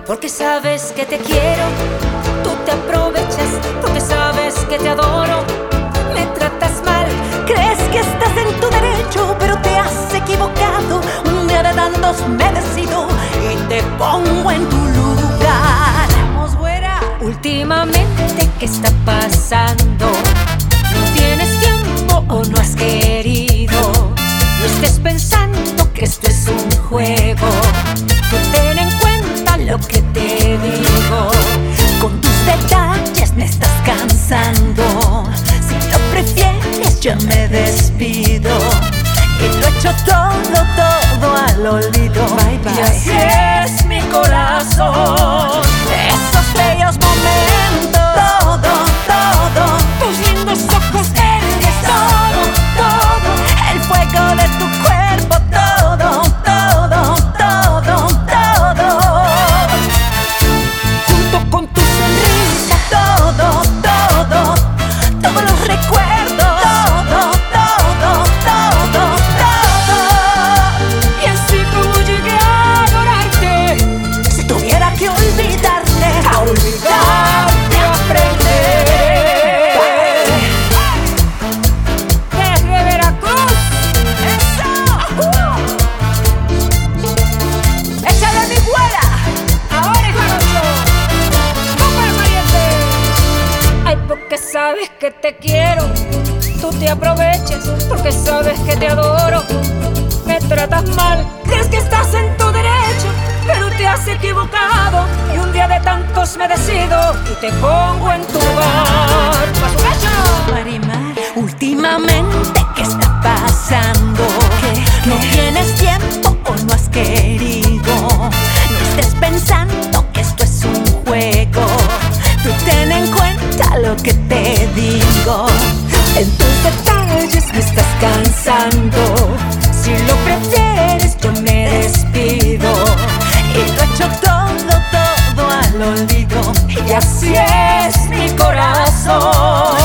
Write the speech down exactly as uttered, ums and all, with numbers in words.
Porque sabes que te quiero, tú te aprovechas. Porque sabes que te adoro, me tratas mal. Crees que estás en tu derecho, pero te has equivocado. Un día de tantos me decido y te pongo en tu lugar. Vamos, güera. Últimamente, ¿qué está pasando? ¿No tienes tiempo o no has querido? No estés pensando que esto es un juego. Tú ten en cuenta lo que te digo. Con tus detalles me estás cansando. Si lo prefieres yo me despido. Y lo he hecho todo, todo al olvido. Bye, bye. Y así es mi corazón. Esos bellos momentos, todo, todo. Tus lindos ojos verdes, todo, todo. El fuego de tu cuerpo, todo, todo, todo, todo. Junto con tu sonrisa, todo, todo. Todos los recuerdos, todo, todo, todo, todo. Y así como llegué a adorarte, si tuviera que olvidarte, a olvidarte aprender. Desde Veracruz, eso. Échale mi güera, ahora es jarocho. ¡Vamos al pariente! Ay, porque sabes que te quiero, tú te aprovechas. Porque sabes que te adoro, me tratas mal. Crees que estás en tu derecho, pero te has equivocado. Y un día de tantos me decido y te pongo en tu lugar. ¡Pasucacho! Marimar, últimamente, ¿qué está pasando? ¿Que no tienes tiempo o no has querido? No estés pensando que esto es un juego. Tú ten en cuenta lo que te digo. En tus detalles me estás cansando. Si lo prefieres yo me despido. Y lo he hecho todo, todo al olvido. Y así es mi corazón.